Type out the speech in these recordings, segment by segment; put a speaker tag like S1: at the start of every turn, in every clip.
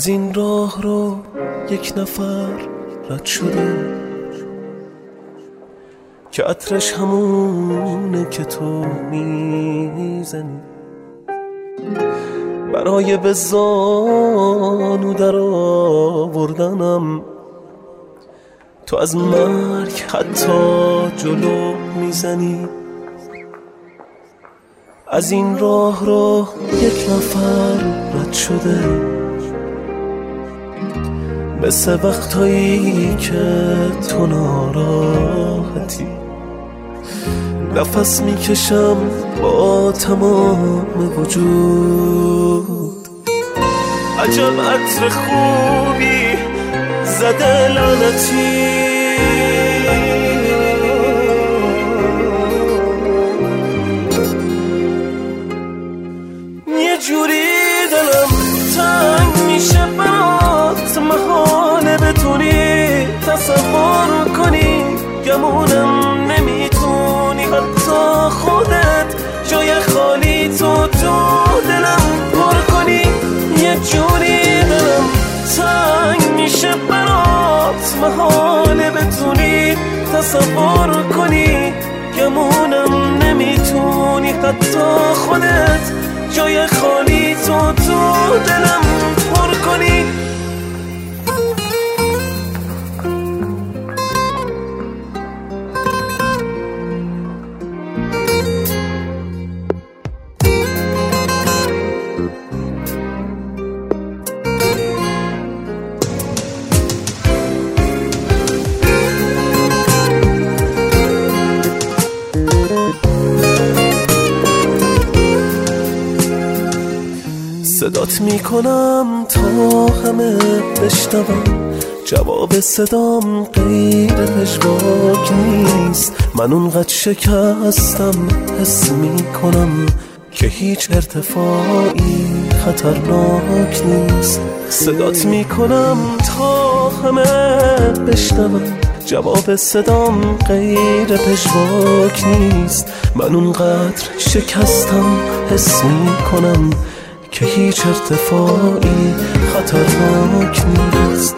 S1: از این راه رو یک نفر رد شده که عطرش همونه که تو میزنی، برای به زانو در آوردنم تو از مرگ حتی جلو میزنی. از این راه رو یک نفر رد شده، مثل وقتایی که تو ناراحتی نفس میکشم با تمام وجود. عجب عطر خوبی زده لعنتی، یه جوری دلم تنگ میشه برات، محاله بتونی تصور کنی، گمونم نمیتونی حتی خودت جای خالی تو دلم پر کنی. یه جوری دلم تنگ میشه برات، محاله بتونی تصور کنی، گمونم نمیتونی حتی خودت جای خالی تو دلم پر کنی. صدات میکنم تا همه بشنوم، جواب صدام غیر پژواک نیست. من اونقدر شکستم حس میکنم که هیچ ارتفاعی خطرناک نیست. صدات میکنم تا همه بشنوم، جواب صدام غیر پژواک نیست. من اونقدر شکستم حس میکنم که هیچ ارتفاعی خطرناک نیست.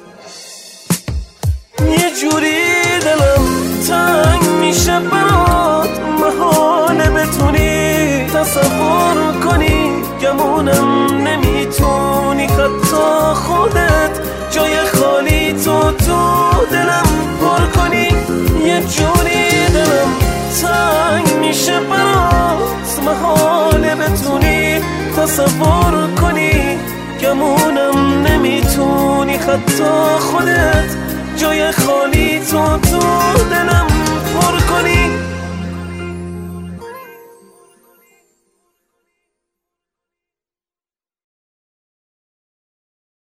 S1: یه جوری دلم تنگ میشه برات، محاله بتونی تصور کنی، گمونم نمیتونی حتی خودت جای خالی تو دلم پر کنی. یه جوری دلم تنگ میشه برات، محاله بتونی تصور کنی، گمونم نمیتونی حتی خودت جای خالی تو